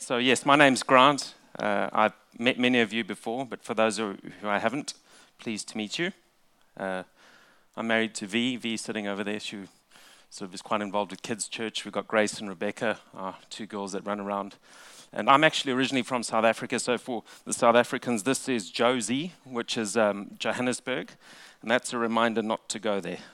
So yes, my name's Grant. I've met many of you before, but for those who I haven't, pleased to meet you. I'm married to V. V sitting over there. She sort of is quite involved with Kids Church. We've got Grace and Rebecca, our two girls that run around. And I'm actually originally from South Africa, so for the South Africans, this is Jozi, which is Johannesburg, and that's a reminder not to go there.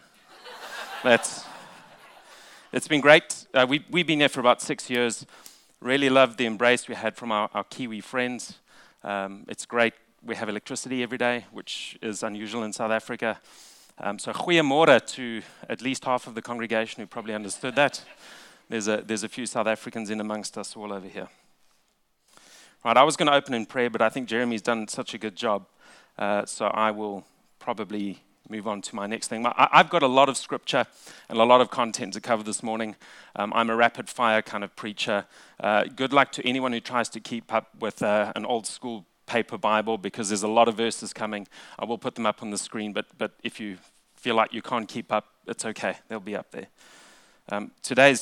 It's been great. We've been there for about 6 years. Really loved the embrace we had from our Kiwi friends. It's great. We have electricity every day, which is unusual in South Africa. So goeiemôre to at least half of the congregation who probably understood that. There's a few South Africans in amongst us all over here. Right, I was going to open in prayer, but I think Jeremy's done such a good job, so I will probably move on to my next thing. I've got a lot of scripture and a lot of content to cover this morning. I'm a rapid-fire kind of preacher. Good luck to anyone who tries to keep up with an old-school paper Bible, because there's a lot of verses coming. I will put them up on the screen, but if you feel like you can't keep up, it's okay. They'll be up there. Today's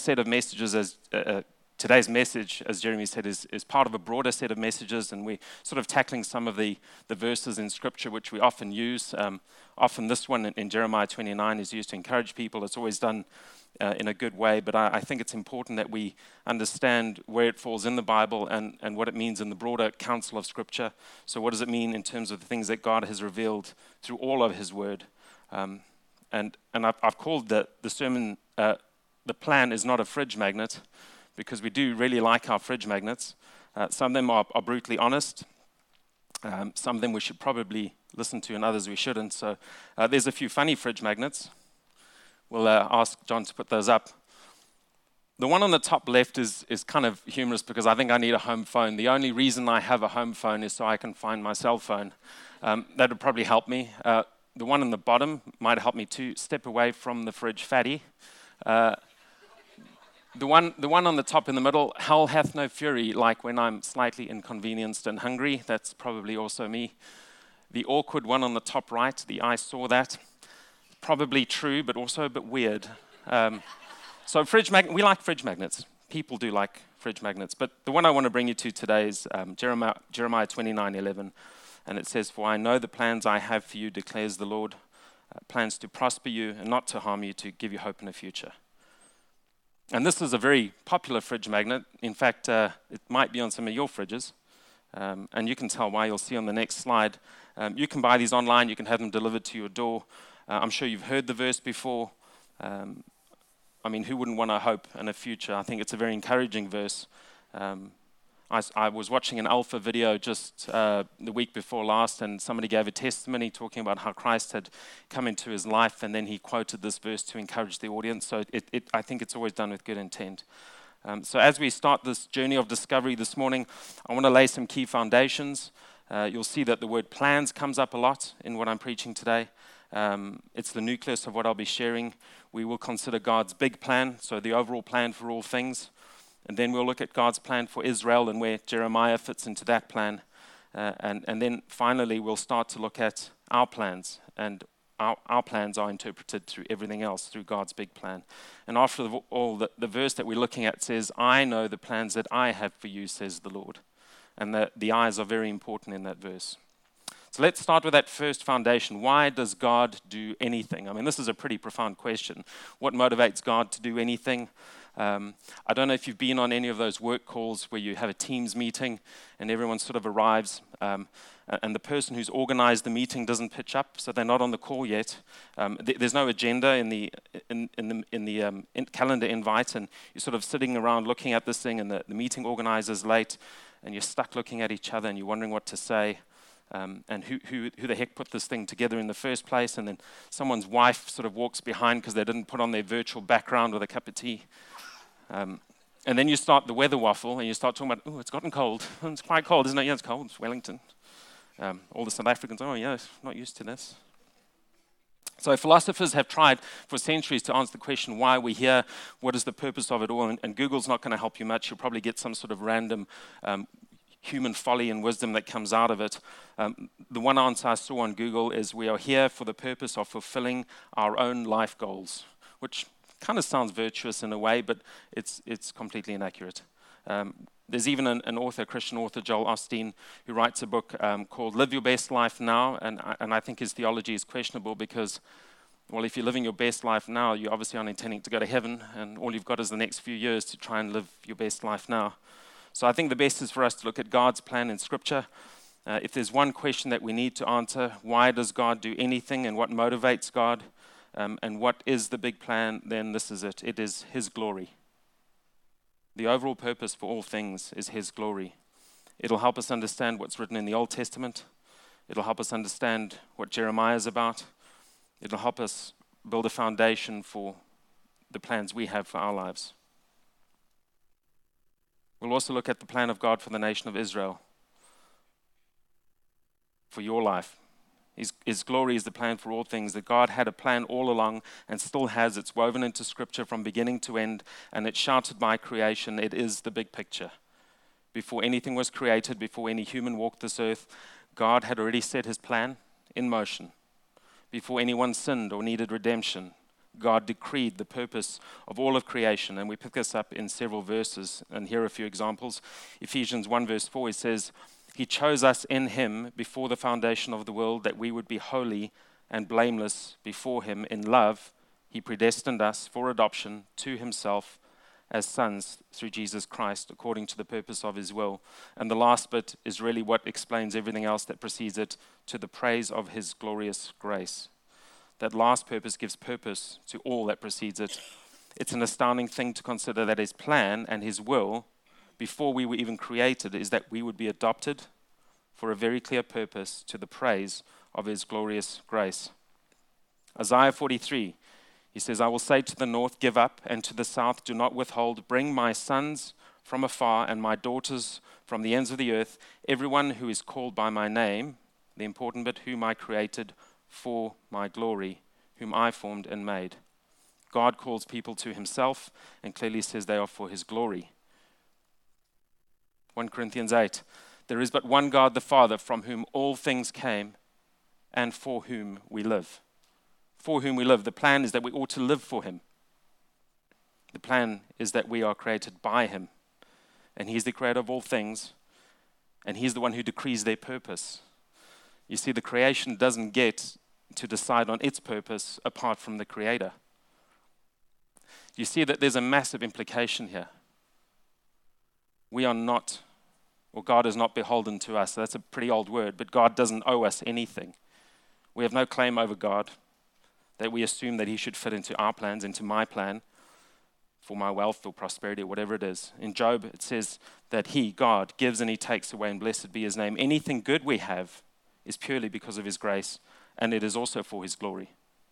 message, as Jeremy said, is part of a broader set of messages, and we're sort of tackling some of the verses in Scripture which we often use. Often this one in Jeremiah 29 is used to encourage people. It's always done in a good way, but I think it's important that we understand where it falls in the Bible and what it means in the broader counsel of Scripture. So what does it mean in terms of the things that God has revealed through all of His Word? And I've called the sermon, the plan is not a fridge magnet, because we do really like our fridge magnets. Some of them are brutally honest. Some of them we should probably listen to, and others we shouldn't. So there's a few funny fridge magnets. We'll ask John to put those up. The one on the top left is kind of humorous, because I think I need a home phone. The only reason I have a home phone is so I can find my cell phone. That would probably help me. The one on the bottom might help me to step away from the fridge fatty. The one on the top in the middle, hell hath no fury, like when I'm slightly inconvenienced and hungry. That's probably also me. The awkward one on the top right, the I saw that. Probably true, but also a bit weird. So we like fridge magnets. People do like fridge magnets. But the one I want to bring you to today is Jeremiah 29:11. And it says, "For I know the plans I have for you, declares the Lord, plans to prosper you and not to harm you, to give you hope in the future." And this is a very popular fridge magnet. In fact, it might be on some of your fridges. And you can tell why. You'll see on the next slide. You can buy these online. You can have them delivered to your door. I'm sure you've heard the verse before. Who wouldn't want a hope and a future? I think it's a very encouraging verse. I was watching an Alpha video just the week before last, and somebody gave a testimony talking about how Christ had come into his life, and then he quoted this verse to encourage the audience. So I think it's always done with good intent. So as we start this journey of discovery this morning, I want to lay some key foundations. You'll see that the word plans comes up a lot in what I'm preaching today. It's the nucleus of what I'll be sharing. We will consider God's big plan, so the overall plan for all things. And then we'll look at God's plan for Israel and where Jeremiah fits into that plan. And then finally, we'll start to look at our plans. And our plans are interpreted through everything else, through God's big plan. And after all, the verse that we're looking at says, "I know the plans that I have for you, says the Lord." And the I's are very important in that verse. So let's start with that first foundation. Why does God do anything? This is a pretty profound question. What motivates God to do anything? I don't know if you've been on any of those work calls where you have a Teams meeting and everyone sort of arrives, and the person who's organized the meeting doesn't pitch up, so they're not on the call yet. There's no agenda in the calendar invite, and you're sort of sitting around looking at this thing, and the meeting organizer's late, and you're stuck looking at each other, and you're wondering what to say. And who the heck put this thing together in the first place? And then someone's wife sort of walks behind because they didn't put on their virtual background with a cup of tea. And then you start the weather waffle, and you start talking about, "Oh, it's gotten cold. It's quite cold, isn't it?" "Yeah, it's cold. It's Wellington." All the South Africans, "Oh, yeah, not used to this." So philosophers have tried for centuries to answer the question, why we're here, what is the purpose of it all? And Google's not going to help you much. You'll probably get some sort of random human folly and wisdom that comes out of it. The one answer I saw on Google is, we are here for the purpose of fulfilling our own life goals, which kind of sounds virtuous in a way, but it's completely inaccurate. There's even an author, a Christian author, Joel Osteen, who writes a book called Live Your Best Life Now, and I think his theology is questionable because, well, if you're living your best life now, you obviously aren't intending to go to heaven, and all you've got is the next few years to try and live your best life now. So I think the best is for us to look at God's plan in Scripture. If there's one question that we need to answer, why does God do anything and what motivates God, and what is the big plan, then this is it. It is His glory. The overall purpose for all things is His glory. It'll help us understand what's written in the Old Testament. It'll help us understand what Jeremiah is about. It'll help us build a foundation for the plans we have for our lives. We'll also look at the plan of God for the nation of Israel, for your life. His glory is the plan for all things, that God had a plan all along and still has. It's woven into Scripture from beginning to end, and it's shouted by creation. It is the big picture. Before anything was created, before any human walked this earth, God had already set His plan in motion. Before anyone sinned or needed redemption, God decreed the purpose of all of creation. And we pick this up in several verses, and here are a few examples. Ephesians 1 verse 4, it says, He chose us in Him before the foundation of the world, that we would be holy and blameless before Him. In love, He predestined us for adoption to Himself as sons through Jesus Christ, according to the purpose of His will. And the last bit is really what explains everything else that precedes it, to the praise of His glorious grace. That last purpose gives purpose to all that precedes it. It's an astounding thing to consider that His plan and His will, before we were even created, is that we would be adopted for a very clear purpose, to the praise of His glorious grace. Isaiah 43, he says, I will say to the north, give up, and to the south, do not withhold. Bring my sons from afar and my daughters from the ends of the earth, everyone who is called by my name, the important bit, whom I created for my glory, whom I formed and made. God calls people to Himself and clearly says they are for His glory. 1 Corinthians 8, there is but one God the Father, from whom all things came and for whom we live. For whom we live. The plan is that we ought to live for Him. The plan is that we are created by Him. And He's the creator of all things. And He's the one who decrees their purpose. You see, the creation doesn't get to decide on its purpose apart from the Creator. You see that there's a massive implication here. We are not, or God is not beholden to us. That's a pretty old word, but God doesn't owe us anything. We have no claim over God that we assume that He should fit into our plans, into my plan for my wealth or prosperity or whatever it is. In Job, it says that He, God, gives and He takes away, and blessed be His name. Anything good we have is purely because of His grace, and it is also for His glory.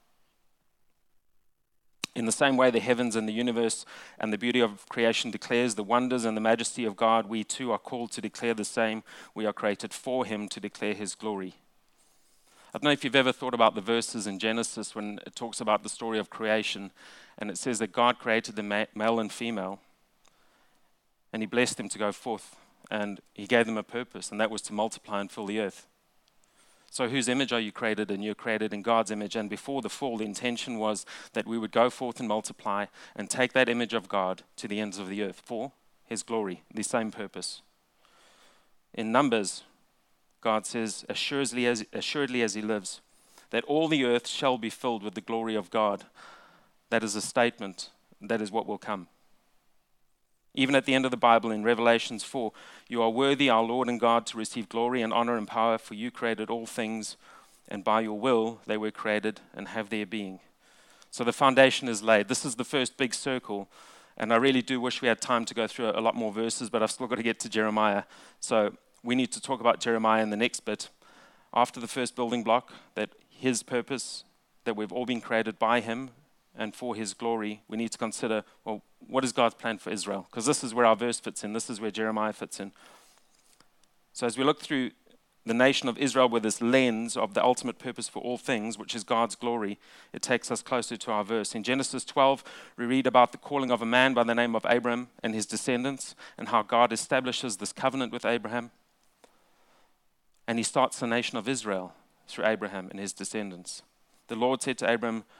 In the same way, the heavens and the universe and the beauty of creation declares the wonders and the majesty of God, we too are called to declare the same. We are created for Him to declare His glory. I don't know if you've ever thought about the verses in Genesis when it talks about the story of creation, and it says that God created the male and female, and He blessed them to go forth, and He gave them a purpose, and that was to multiply and fill the earth. So whose image are you created in? You're created in God's image. And before the fall, the intention was that we would go forth and multiply and take that image of God to the ends of the earth for His glory, the same purpose. In Numbers, God says, assuredly as He lives, that all the earth shall be filled with the glory of God. That is a statement. That is what will come. Even at the end of the Bible in Revelations 4, you are worthy, our Lord and God, to receive glory and honor and power, for you created all things, and by your will they were created and have their being. So the foundation is laid. This is the first big circle, and I really do wish we had time to go through a lot more verses, but I've still got to get to Jeremiah. So we need to talk about Jeremiah in the next bit. After the first building block, that His purpose, that we've all been created by Him, and for His glory, we need to consider, well, what is God's plan for Israel? Because this is where our verse fits in. This is where Jeremiah fits in. So as we look through the nation of Israel with this lens of the ultimate purpose for all things, which is God's glory, it takes us closer to our verse. In Genesis 12, we read about the calling of a man by the name of Abram and his descendants, and how God establishes this covenant with Abraham. And He starts the nation of Israel through Abraham and his descendants. The Lord said to Abram,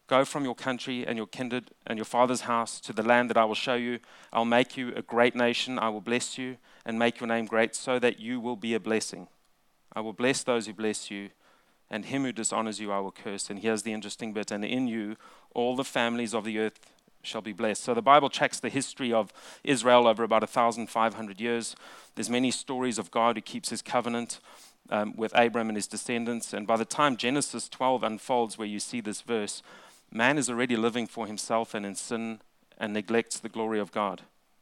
Go from your country and your kindred and your father's house to the land that I will show you. I'll make you a great nation. I will bless you and make your name great so that you will be a blessing. I will bless those who bless you, and him who dishonors you I will curse. And here's the interesting bit. And in you all the families of the earth shall be blessed. So the Bible tracks the history of Israel over about 1,500 years. There's many stories of God who keeps his covenant with Abram and his descendants. And by the time Genesis 12 unfolds, where you see this verse, man is already living for himself and in sin and neglects the glory of God.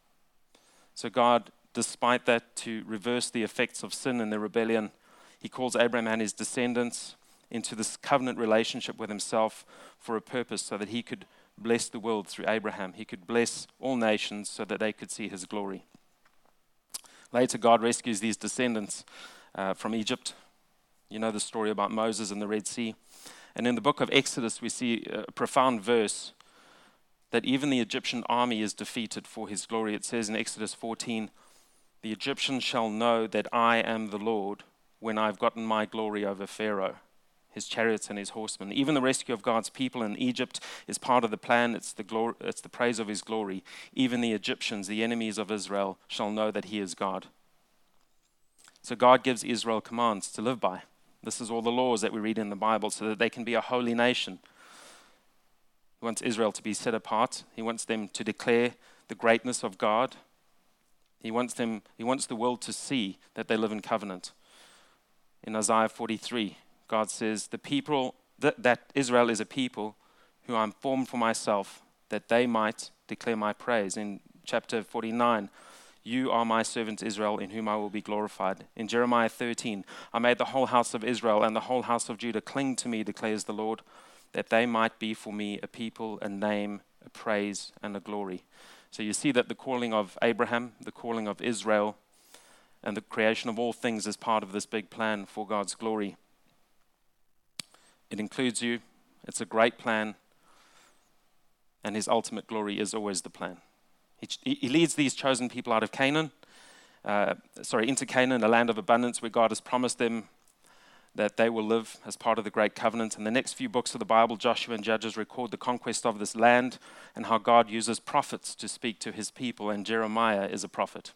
So God, despite that, to reverse the effects of sin and the rebellion, he calls Abraham and his descendants into this covenant relationship with himself for a purpose, so that he could bless the world through Abraham. He could bless all nations so that they could see his glory. Later, God rescues these descendants from Egypt. You know the story about Moses and the Red Sea. And in the book of Exodus, we see a profound verse that even the Egyptian army is defeated for his glory. It says in Exodus 14, "The Egyptians shall know that I am the Lord when I've gotten my glory over Pharaoh, his chariots and his horsemen." Even the rescue of God's people in Egypt is part of the plan. It's the praise of his glory. Even the Egyptians, the enemies of Israel, shall know that he is God. So God gives Israel commands to live by. This is all the laws that we read in the Bible, so that they can be a holy nation. He wants Israel to be set apart. He wants them to declare the greatness of God. He wants the world to see that they live in covenant. In Isaiah 43, God says, "The people that Israel is a people who I'm formed for myself, that they might declare my praise." In chapter 49, "You are my servant Israel, in whom I will be glorified." In Jeremiah 13, "I made the whole house of Israel and the whole house of Judah cling to me, declares the Lord, that they might be for me a people, a name, a praise, and a glory." So you see that the calling of Abraham, the calling of Israel, and the creation of all things is part of this big plan for God's glory. It includes you. It's a great plan. And his ultimate glory is always the plan. He leads these chosen people out of Canaan, into Canaan, a land of abundance where God has promised them that they will live as part of the great covenant. And the next few books of the Bible, Joshua and Judges, record the conquest of this land and how God uses prophets to speak to his people, and Jeremiah is a prophet.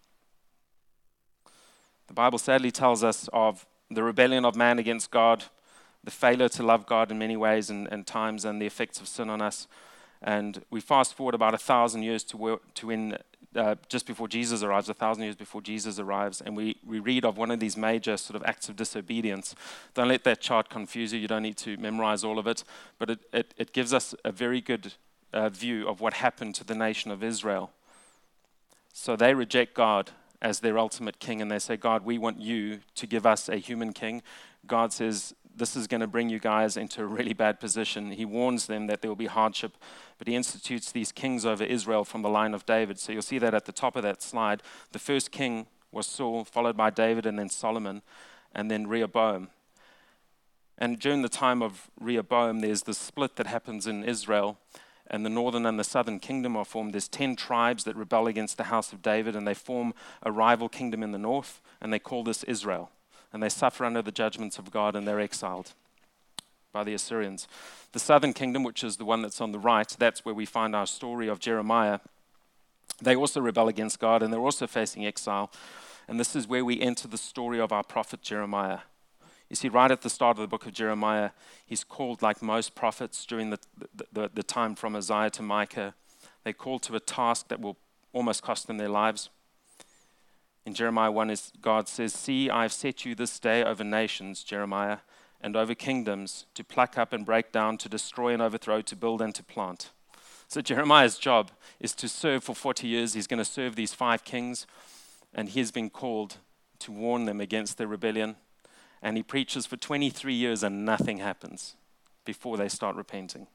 The Bible sadly tells us of the rebellion of man against God, the failure to love God in many ways and times, and the effects of sin on us. And we fast forward about 1,000 years to when just before Jesus arrives, 1,000 years before Jesus arrives, and we read of one of these major sort of acts of disobedience. Don't let that chart confuse you. You don't need to memorize all of it, but it gives us a very good view of what happened to the nation of Israel. So they reject God as their ultimate king, and they say, "God, we want you to give us a human king." God says, "This is going to bring you guys into a really bad position." He warns them that there will be hardship, but he institutes these kings over Israel from the line of David. So you'll see that at the top of that slide. The first king was Saul, followed by David, and then Solomon, and then Rehoboam. And during the time of Rehoboam, there's this split that happens in Israel, and the northern and the southern kingdom are formed. There's 10 tribes that rebel against the house of David, and they form a rival kingdom in the north, and they call this Israel. And they suffer under the judgments of God, and they're exiled by the Assyrians. The southern kingdom, which is the one that's on the right, that's where we find our story of Jeremiah. They also rebel against God, and they're also facing exile. And this is where we enter the story of our prophet Jeremiah. You see, right at the start of the book of Jeremiah, he's called, like most prophets during the time from Isaiah to Micah, they're called to a task that will almost cost them their lives. In Jeremiah 1, God says, "See, I have set you this day over nations, Jeremiah, and over kingdoms, to pluck up and break down, to destroy and overthrow, to build and to plant." So Jeremiah's job is to serve for 40 years. He's going to serve these 5 kings, and he's been called to warn them against their rebellion. And he preaches for 23 years, and nothing happens before they start repenting.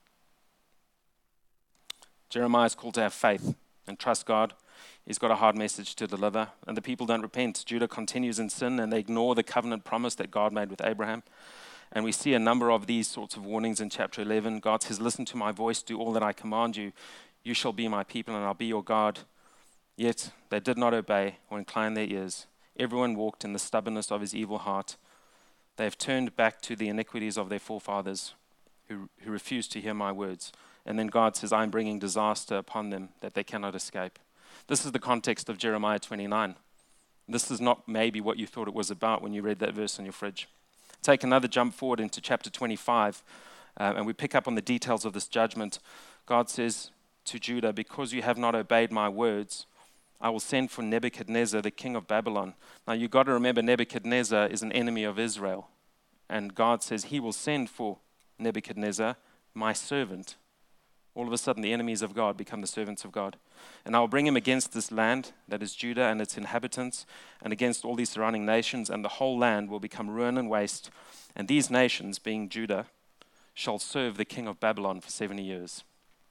Jeremiah's called to have faith and trust God. He's got a hard message to deliver, and the people don't repent. Judah continues in sin, and they ignore the covenant promise that God made with Abraham. And we see a number of these sorts of warnings in chapter 11. God says, "Listen to my voice, do all that I command you. You shall be my people, and I'll be your God." Yet they did not obey or incline their ears. Everyone walked in the stubbornness of his evil heart. They have turned back to the iniquities of their forefathers, who refuse to hear my words. And then God says, I'm bringing disaster upon them that they cannot escape. This is the context of Jeremiah 29. This is not maybe what you thought it was about when you read that verse on your fridge. Take another jump forward into chapter 25, and we pick up on the details of this judgment. God says to Judah, because you have not obeyed my words, I will send for Nebuchadnezzar, the king of Babylon. Now you've got to remember Nebuchadnezzar is an enemy of Israel. And God says he will send for Nebuchadnezzar, my servant. All of a sudden the enemies of God become the servants of God. And I will bring him against this land, that is Judah and its inhabitants, and against all these surrounding nations, and the whole land will become ruin and waste. And these nations, being Judah, shall serve the king of Babylon for 70 years.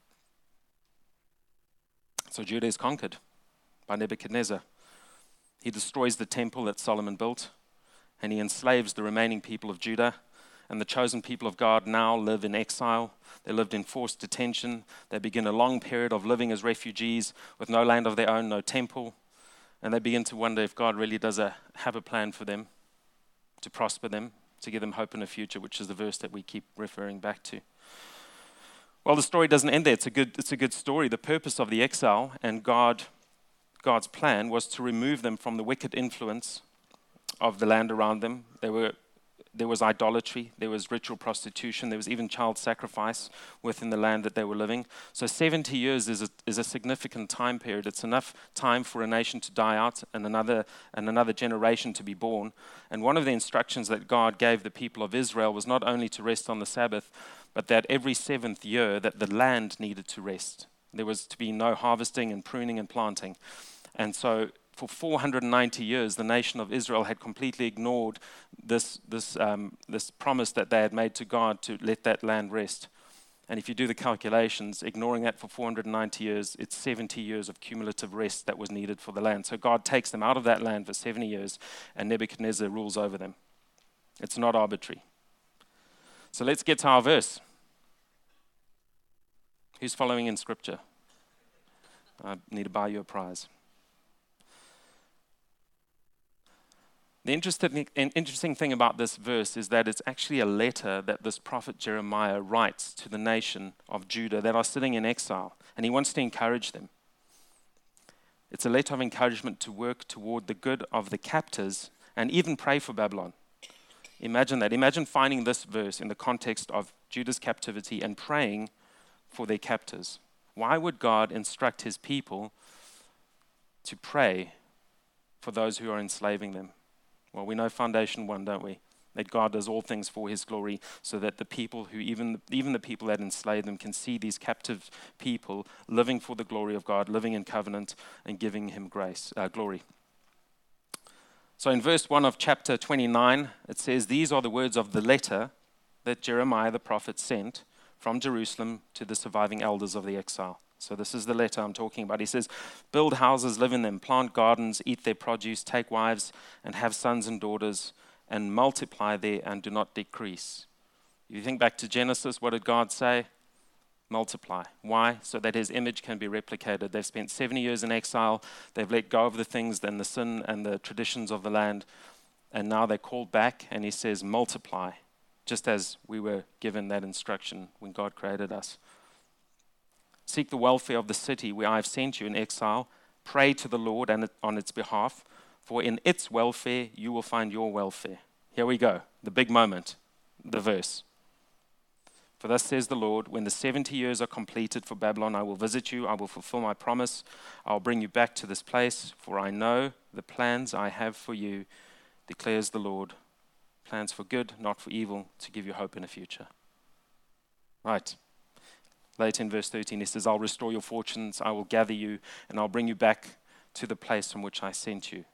So Judah is conquered by Nebuchadnezzar. He destroys the temple that Solomon built, and he enslaves the remaining people of Judah. And the chosen people of God now live in exile. They lived in forced detention. They begin a long period of living as refugees with no land of their own, no temple. And they begin to wonder if God really does have a plan for them, to prosper them, to give them hope in a future, which is the verse that we keep referring back to. Well, the story doesn't end there. It's a good story. The purpose of the exile and God's plan was to remove them from the wicked influence of the land around them. There was idolatry, there was ritual prostitution, there was even child sacrifice within the land that they were living. So 70 years is a significant time period. It's enough time for a nation to die out and another generation to be born. And one of the instructions that God gave the people of Israel was not only to rest on the Sabbath, but that every 7th year that the land needed to rest. There was to be no harvesting and pruning and planting. And so for 490 years, the nation of Israel had completely ignored this promise that they had made to God to let that land rest. And if you do the calculations, ignoring that for 490 years, it's 70 years of cumulative rest that was needed for the land. So God takes them out of that land for 70 years, and Nebuchadnezzar rules over them. It's not arbitrary. So let's get to our verse. Who's following in Scripture? I need to buy you a prize. The interesting thing about this verse is that it's actually a letter that this prophet Jeremiah writes to the nation of Judah that are sitting in exile, and he wants to encourage them. It's a letter of encouragement to work toward the good of the captors and even pray for Babylon. Imagine that. Imagine finding this verse in the context of Judah's captivity and praying for their captors. Why would God instruct his people to pray for those who are enslaving them? Well, we know Foundation 1, don't we? That God does all things for his glory, so that the people who, even the people that enslave them, can see these captive people living for the glory of God, living in covenant and giving him glory. So in verse 1 of chapter 29, it says, these are the words of the letter that Jeremiah the prophet sent from Jerusalem to the surviving elders of the exile. So this is the letter I'm talking about. He says, build houses, live in them, plant gardens, eat their produce, take wives, and have sons and daughters, and multiply there and do not decrease. If you think back to Genesis, what did God say? Multiply. Why? So that his image can be replicated. They've spent 70 years in exile. They've let go of the things and the sin and the traditions of the land. And now they're called back, and he says, multiply, just as we were given that instruction when God created us. Seek the welfare of the city where I have sent you in exile. Pray to the Lord and on its behalf, for in its welfare you will find your welfare. Here we go, the big moment, the verse. For thus says the Lord, when the 70 years are completed for Babylon, I will visit you, I will fulfill my promise, I will bring you back to this place, for I know the plans I have for you, declares the Lord. Plans for good, not for evil, to give you hope in a future. Right. Later in verse 13, he says, I'll restore your fortunes, I will gather you, and I'll bring you back to the place from which I sent you.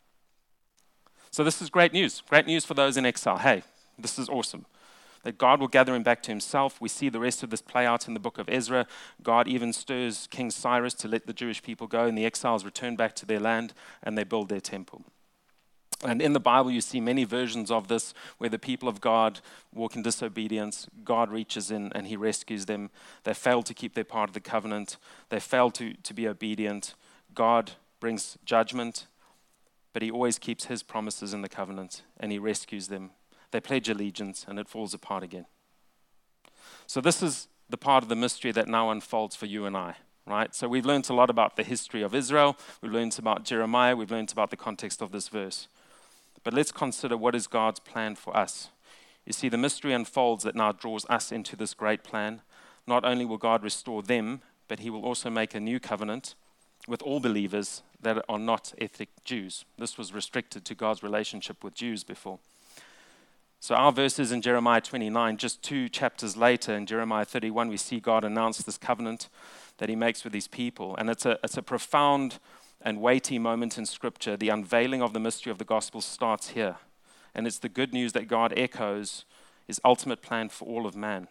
So this is great news for those in exile. Hey, this is awesome. That God will gather him back to himself. We see the rest of this play out in the book of Ezra. God even stirs King Cyrus to let the Jewish people go, and the exiles return back to their land, and they build their temple. And in the Bible, you see many versions of this where the people of God walk in disobedience. God reaches in and he rescues them. They fail to keep their part of the covenant. They fail to be obedient. God brings judgment, but he always keeps his promises in the covenant and he rescues them. They pledge allegiance and it falls apart again. So this is the part of the mystery that now unfolds for you and I, right? So we've learned a lot about the history of Israel. We've learned about Jeremiah. We've learned about the context of this verse. But let's consider what is God's plan for us. You see, the mystery unfolds that now draws us into this great plan. Not only will God restore them, but he will also make a new covenant with all believers that are not ethnic Jews. This was restricted to God's relationship with Jews before. So our verses in Jeremiah 29, just 2 chapters later in Jeremiah 31, we see God announce this covenant that he makes with his people. And it's a profound and weighty moment in Scripture. The unveiling of the mystery of the gospel starts here. And it's the good news that God echoes his ultimate plan for all of man.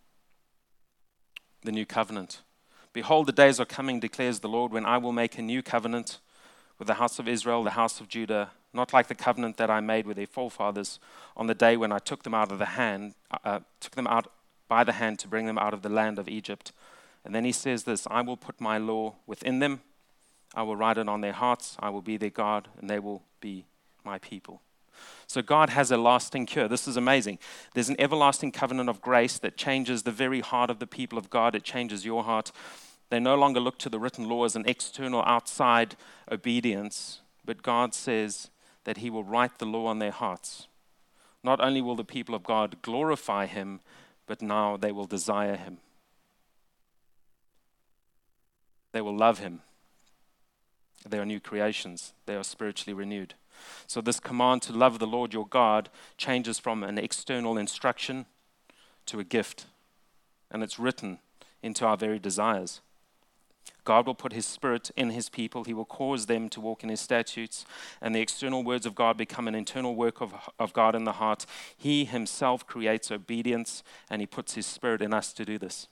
The new covenant. Behold, the days are coming, declares the Lord, when I will make a new covenant with the house of Israel, the house of Judah, not like the covenant that I made with their forefathers on the day when I took them out by the hand to bring them out of the land of Egypt. And then he says this, I will put my law within them, I will write it on their hearts, I will be their God, and they will be my people. So God has a lasting cure. This is amazing. There's an everlasting covenant of grace that changes the very heart of the people of God. It changes your heart. They no longer look to the written law as an external outside obedience, but God says that he will write the law on their hearts. Not only will the people of God glorify him, but now they will desire him. They will love him. They are new creations. They are spiritually renewed. So this command to love the Lord your God changes from an external instruction to a gift. And it's written into our very desires. God will put his spirit in his people. He will cause them to walk in his statutes. And the external words of God become an internal work of God in the heart. He himself creates obedience, and he puts his spirit in us to do this.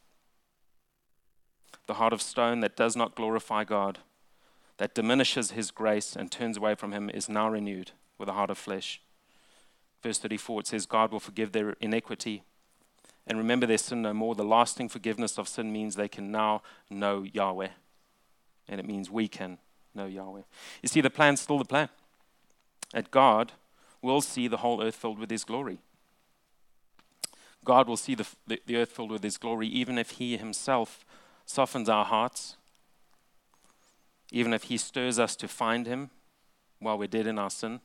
The heart of stone that does not glorify God, that diminishes his grace and turns away from him, is now renewed with a heart of flesh. Verse 34, it says, God will forgive their iniquity and remember their sin no more. The lasting forgiveness of sin means they can now know Yahweh. And it means we can know Yahweh. You see, the plan's still the plan. That God will see the whole earth filled with his glory. God will see the earth filled with his glory, even if he himself softens our hearts, even if he stirs us to find him while we're dead in our sin.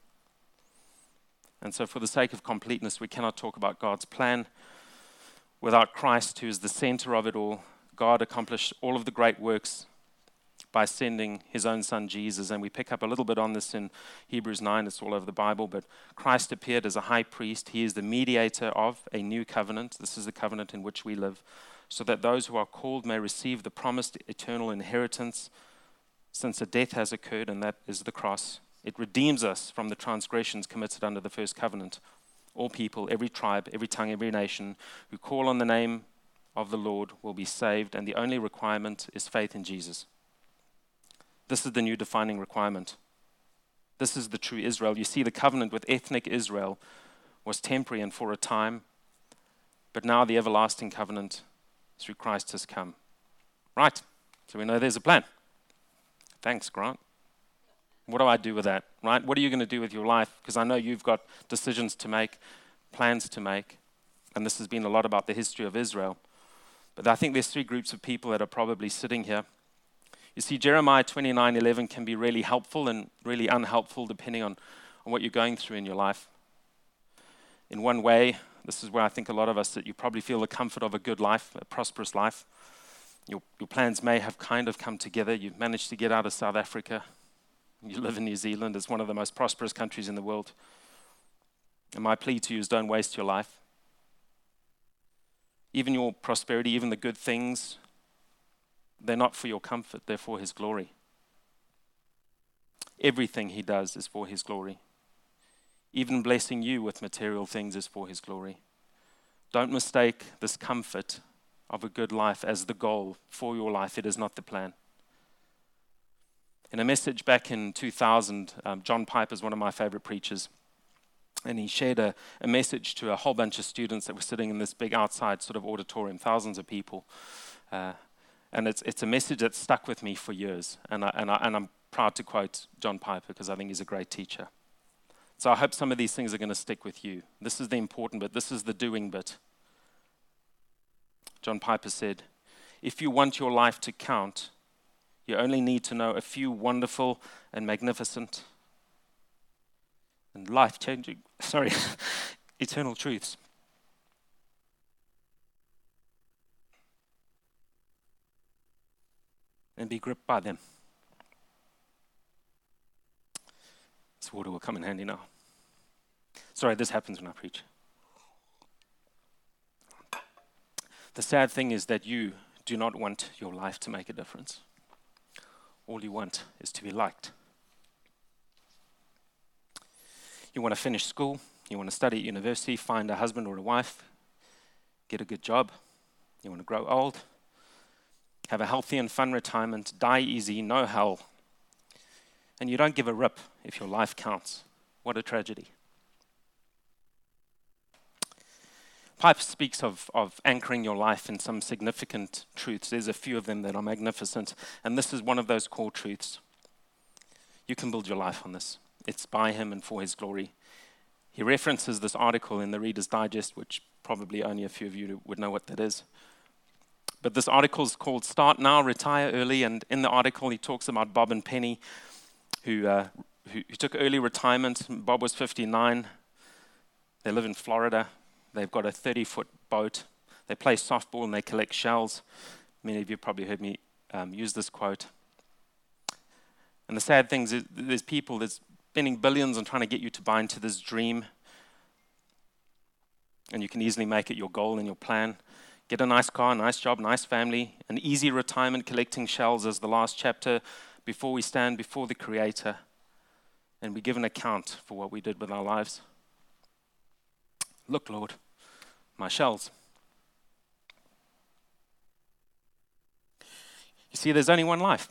And so for the sake of completeness, we cannot talk about God's plan without Christ, who is the center of it all. God accomplished all of the great works by sending his own son Jesus. And we pick up a little bit on this in Hebrews 9. It's all over the Bible. But Christ appeared as a high priest. He is the mediator of a new covenant. This is the covenant in which we live, so that those who are called may receive the promised eternal inheritance, since a death has occurred, and that is the cross. It redeems us from the transgressions committed under the first covenant. All people, every tribe, every tongue, every nation who call on the name of the Lord will be saved, and the only requirement is faith in Jesus. This is the new defining requirement. This is the true Israel. You see, the covenant with ethnic Israel was temporary and for a time, but now the everlasting covenant through Christ has come. Right, so we know there's a plan. Thanks, Grant. What do I do with that, right? What are you going to do with your life? Because I know you've got decisions to make, plans to make, and this has been a lot about the history of Israel. But I think there's 3 groups of people that are probably sitting here. You see, Jeremiah 29:11 can be really helpful and really unhelpful depending on what you're going through in your life. In one way, this is where I think a lot of us, that you probably feel the comfort of a good life, a prosperous life. Your plans may have kind of come together. You've managed to get out of South Africa. You live in New Zealand. It's one of the most prosperous countries in the world. And my plea to you is don't waste your life. Even your prosperity, even the good things, they're not for your comfort. They're for his glory. Everything he does is for his glory. Even blessing you with material things is for his glory. Don't mistake this comfort of a good life as the goal for your life. It is not the plan. In a message back in 2000, John Piper is one of my favorite preachers, and he shared a message to a whole bunch of students that were sitting in this big outside sort of auditorium, thousands of people. And it's a message that stuck with me for years, and I'm proud to quote John Piper because I think he's a great teacher. So I hope some of these things are going to stick with you. This is the important bit. This is the doing bit. John Piper said, "If you want your life to count, you only need to know a few wonderful and magnificent and life-changing, eternal truths." And be gripped by them. This water will come in handy now. Sorry, this happens when I preach. The sad thing is that you do not want your life to make a difference. All you want is to be liked. You want to finish school, you want to study at university, find a husband or a wife, get a good job, you want to grow old, have a healthy and fun retirement, die easy, no hell, and you don't give a rip if your life counts. What a tragedy. Piper speaks of anchoring your life in some significant truths. There's a few of them that are magnificent, and this is one of those core truths. You can build your life on this. It's by him and for his glory. He references this article in the Reader's Digest, which probably only a few of you would know what that is. But this article is called Start Now, Retire Early, and in the article he talks about Bob and Penny, who took early retirement. Bob was 59. They live in Florida. They've got a 30-foot boat. They play softball and they collect shells. Many of you probably heard me use this quote. And the sad thing is there's people that's spending billions on trying to get you to buy into this dream. And you can easily make it your goal and your plan. Get a nice car, nice job, nice family, an easy retirement collecting shells as the last chapter before we stand before the Creator and we give an account for what we did with our lives. Look, Lord, my shells. You see, there's only one life.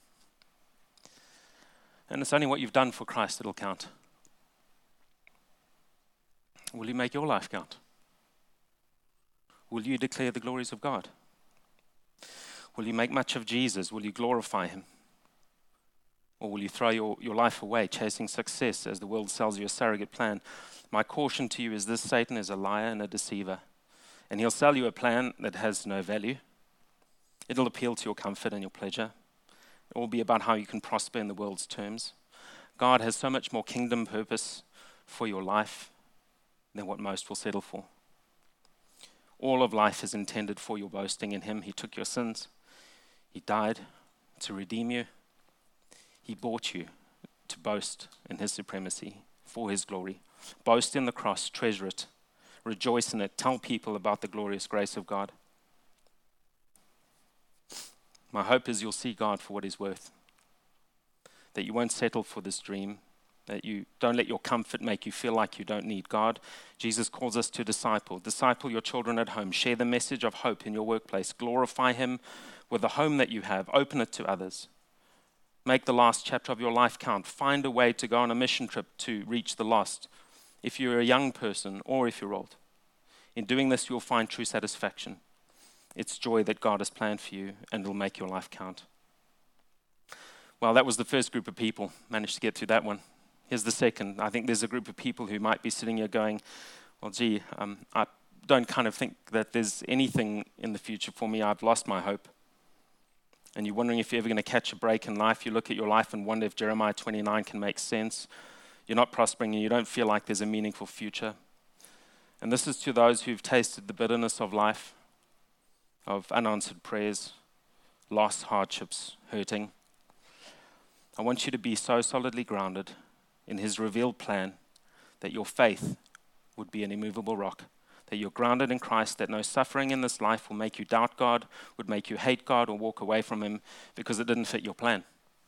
And it's only what you've done for Christ that'll count. Will you make your life count? Will you declare the glories of God? Will you make much of Jesus? Will you glorify him? Or will you throw your life away chasing success as the world sells you a surrogate plan? My caution to you is this: Satan is a liar and a deceiver. And he'll sell you a plan that has no value. It'll appeal to your comfort and your pleasure. It will be about how you can prosper in the world's terms. God has so much more kingdom purpose for your life than what most will settle for. All of life is intended for your boasting in him. He took your sins. He died to redeem you. He bought you to boast in his supremacy for his glory. Boast in the cross, treasure it, rejoice in it, tell people about the glorious grace of God. My hope is you'll see God for what he's worth, that you won't settle for this dream, that you don't let your comfort make you feel like you don't need God. Jesus calls us to disciple. Disciple your children at home. Share the message of hope in your workplace. Glorify him with the home that you have. Open it to others. Make the last chapter of your life count. Find a way to go on a mission trip to reach the lost, if you're a young person or if you're old. In doing this, you'll find true satisfaction. It's joy that God has planned for you, and it'll make your life count. Well, that was the first group of people. Managed to get through that one. Here's the second. I think there's a group of people who might be sitting here going, well, gee, I don't kind of think that there's anything in the future for me. I've lost my hope. And you're wondering if you're ever going to catch a break in life. You look at your life and wonder if Jeremiah 29 can make sense. You're not prospering and you don't feel like there's a meaningful future. And this is to those who've tasted the bitterness of life, of unanswered prayers, loss, hardships, hurting. I want you to be so solidly grounded in his revealed plan that your faith would be an immovable rock, that you're grounded in Christ, that no suffering in this life will make you doubt God, would make you hate God or walk away from him because it didn't fit your plan.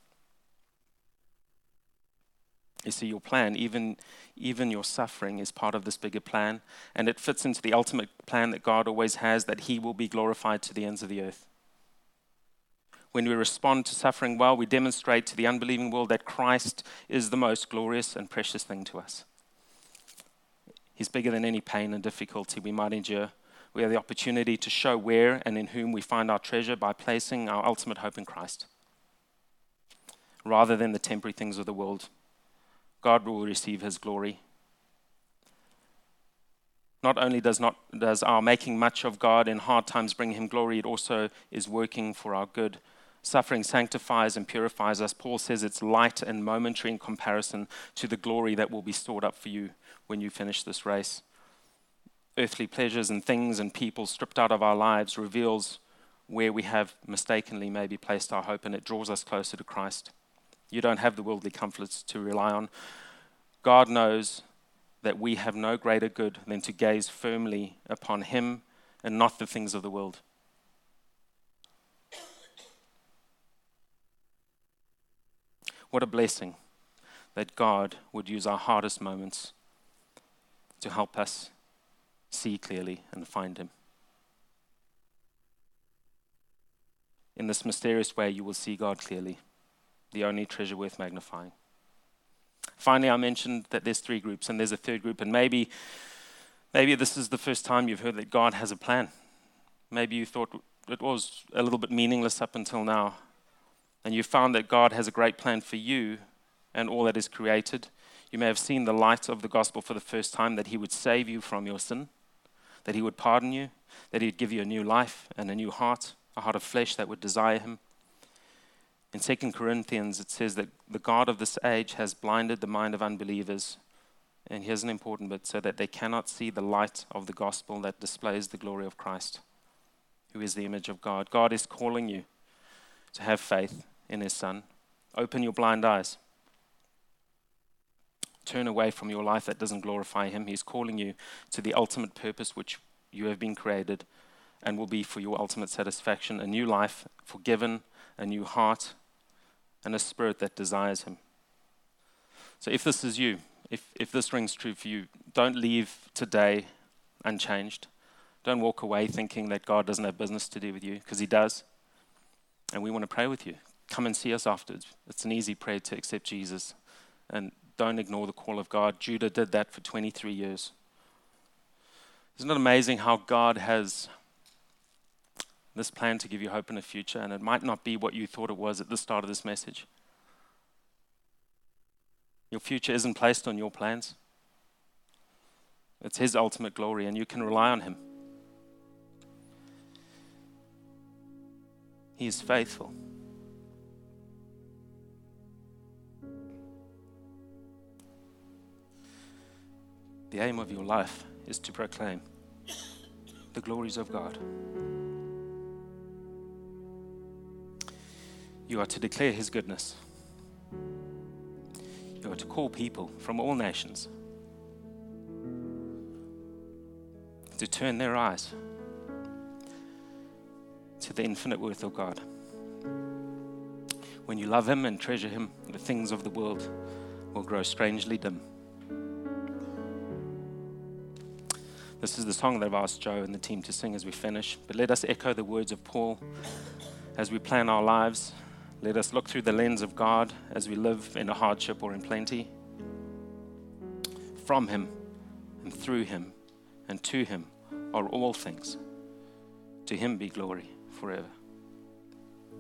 You see, your plan, even your suffering, is part of this bigger plan, and it fits into the ultimate plan that God always has, that he will be glorified to the ends of the earth. When we respond to suffering well, we demonstrate to the unbelieving world that Christ is the most glorious and precious thing to us. He's bigger than any pain and difficulty we might endure. We have the opportunity to show where and in whom we find our treasure by placing our ultimate hope in Christ, rather than the temporary things of the world. God will receive his glory. Not only does our making much of God in hard times bring him glory, it also is working for our good. Suffering sanctifies and purifies us. Paul says it's light and momentary in comparison to the glory that will be stored up for you when you finish this race. Earthly pleasures and things and people stripped out of our lives reveals where we have mistakenly maybe placed our hope, and it draws us closer to Christ. You don't have the worldly comforts to rely on. God knows that we have no greater good than to gaze firmly upon him and not the things of the world. What a blessing that God would use our hardest moments to help us see clearly and find him. In this mysterious way, you will see God clearly, the only treasure worth magnifying. Finally, I mentioned that there's 3 groups, and there's a 3rd group, and maybe this is the first time you've heard that God has a plan. Maybe you thought it was a little bit meaningless up until now, and you found that God has a great plan for you and all that is created. You may have seen the light of the gospel for the first time, that he would save you from your sin, that he would pardon you, that he'd give you a new life and a new heart, a heart of flesh that would desire him. In 2 Corinthians, it says that the God of this age has blinded the mind of unbelievers, and here's an important bit, so that they cannot see the light of the gospel that displays the glory of Christ, who is the image of God. God is calling you to have faith in his Son. Open your blind eyes. Turn away from your life that doesn't glorify him. He's calling you to the ultimate purpose which you have been created and will be for your ultimate satisfaction, a new life, forgiven, a new heart, and a spirit that desires him. So if this is you, if this rings true for you, don't leave today unchanged. Don't walk away thinking that God doesn't have business to do with you, because he does. And we want to pray with you. Come and see us afterwards. It's an easy prayer to accept Jesus. And don't ignore the call of God. Judah did that for 23 years. Isn't it amazing how God has this plan to give you hope in the future, and it might not be what you thought it was at the start of this message. Your future isn't placed on your plans. It's his ultimate glory, and you can rely on him. He is faithful. The aim of your life is to proclaim the glories of God. You are to declare his goodness. You are to call people from all nations to turn their eyes to the infinite worth of God. When you love him and treasure him, the things of the world will grow strangely dim. This is the song that I've asked Joe and the team to sing as we finish. But let us echo the words of Paul as we plan our lives. Let us look through the lens of God as we live in a hardship or in plenty. From him and through him and to him are all things. To him be glory forever.